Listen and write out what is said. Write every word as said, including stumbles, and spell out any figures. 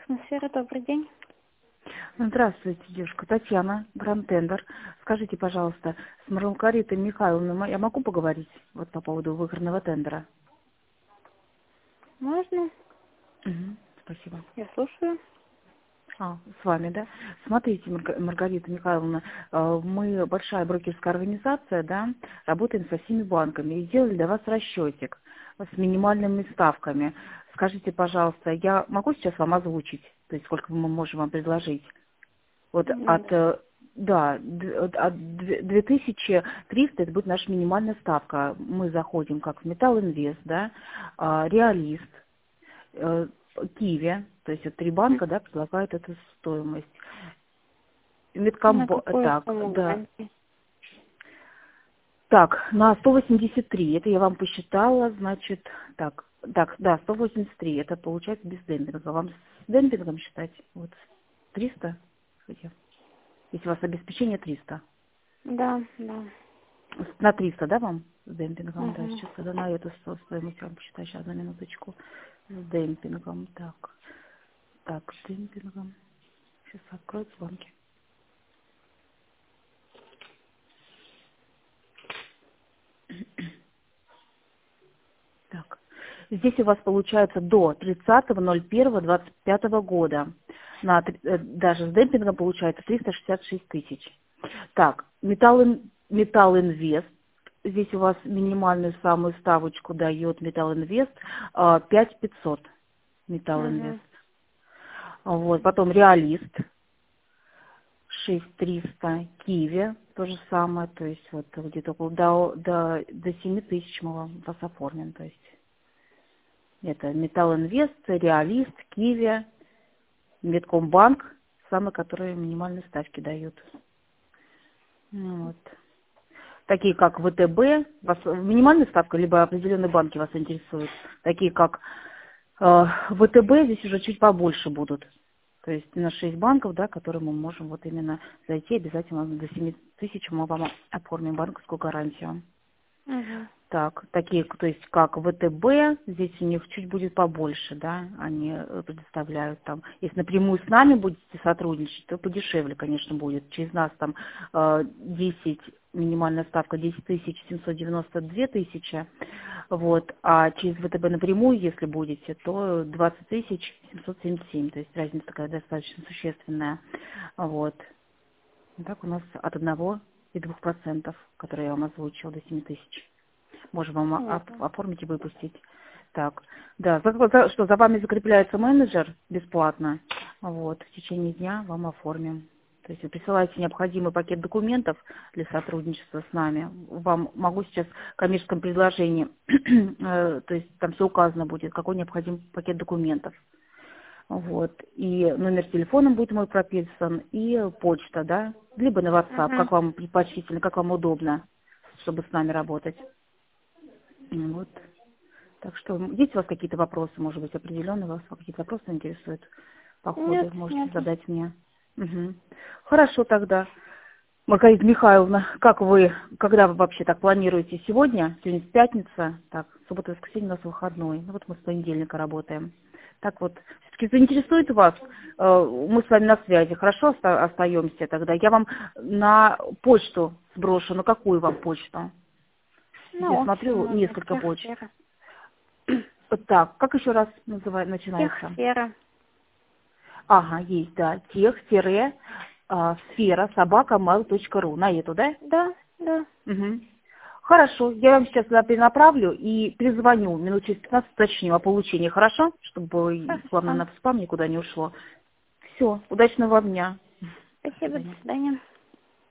Техносфера, добрый день. Здравствуйте, девушка. Татьяна, Гранд-тендер. Скажите, пожалуйста, с Маргаритой Михайловной я могу поговорить вот по поводу выигранного тендера? Можно? Угу, спасибо. Я слушаю. А, с вами, да? Смотрите, Марга- Маргарита Михайловна, э, мы большая брокерская организация, да, работаем со всеми банками и сделали для вас расчетик с минимальными ставками. Скажите, пожалуйста, я могу сейчас вам озвучить, то есть сколько мы можем вам предложить? Вот Ну, от, да. э, да, д- от от две тысячи триста это будет наша минимальная ставка. Мы заходим как в Металл Инвест, да, а, Реалист, э, Киви, то есть вот три М, банка, да, предлагают эту стоимость. На Меткомбо, какую так, сумму да. гарантии? Так, на сто восемьдесят три, это я вам посчитала, значит, так, так, да, сто восемьдесят три, это получается без демпинга. Вам с демпингом считать? Вот триста, хотя, если у вас обеспечение триста. Да, да. На триста, да, вам с демпингом? Да, Угу. сейчас тогда на эту сто- стоимость я вам посчитаю. Сейчас, на минуточку. С демпингом. Так, так, с демпингом. Сейчас откроют в банке. Так. Здесь у вас получается до тридцатого ноль первого двадцать пятого года. На, три- э, даже с демпингом получается триста шестьдесят шесть тысяч. Так, Металл, Ин- Металл Инвест. Здесь у вас минимальную самую ставочку дает Металл Инвест а, пять тысяч пятьсот. Металл Угу. Инвест. Вот, потом Реалист шесть тысяч триста, Киви то же самое, то есть вот где-то около до, до, до семь тысяч мы вам вас оформим, то есть это Металл Инвест, Реалист, Киви, Меткомбанк, самые, которые минимальные ставки дают. Ну вот. Такие как ВТБ, вас минимальная ставка, либо определенные банки вас интересуют, такие как э, ВТБ, здесь уже чуть побольше будут. То есть на шесть банков, да, которые мы можем вот именно зайти, обязательно до семи тысяч мы вам оформим банковскую гарантию. Угу. Так, такие, то есть как ВТБ, здесь у них чуть будет побольше, да, они э, предоставляют там. Если напрямую с нами будете сотрудничать, то подешевле, конечно, будет. Через нас там э, десять, минимальная ставка десять тысяч семьсот девяносто две тысячи, вот, а через ВТБ напрямую, если будете, то двадцать тысяч семьсот семьдесят семь, то есть разница такая достаточно существенная, вот. Так у нас от одного и двух процентов, которые я вам озвучила, до семи тысяч. Можем вам оп- Понятно. оформить и выпустить. Так, да, за- за- что за вами закрепляется менеджер бесплатно, вот, в течение дня вам оформим. То есть вы присылаете необходимый пакет документов для сотрудничества с нами. Вам могу сейчас в коммерческом предложении, э, то есть там все указано будет, какой необходим пакет документов. Вот, и номер телефона будет мой прописан, и почта, да, либо на WhatsApp, Угу. как вам предпочтительно, как вам удобно, чтобы с нами работать. Вот. Так что есть у вас какие-то вопросы, может быть, определенные вас какие-то вопросы интересуют по ходу, Нет, можете нет. задать мне. Мгм. Хорошо тогда. Маргарита Михайловна, как вы, когда вы вообще так планируете сегодня? Сегодня пятница, так, суббота, воскресенье у нас выходной. Ну вот мы с понедельника работаем. Так вот, все-таки заинтересует вас, э, мы с вами на связи, хорошо оста- остаемся тогда? Я вам на почту сброшу, на какую вам почту? На Я общем смотрю, можно. несколько почт. Техсфера. Вот так, как еще раз называется, начинается? Техсфера. Ага, есть, да. Тех-сфера собака mail точка ру. На эту, да? Да, да. Угу. Хорошо, я вам сейчас туда перенаправлю и перезвоню минут через пятнадцать, уточню о получении, хорошо? Чтобы и к вам Хорошо. на спам никуда не ушло. Все, удачного вам дня. До Спасибо, до свидания. свидания.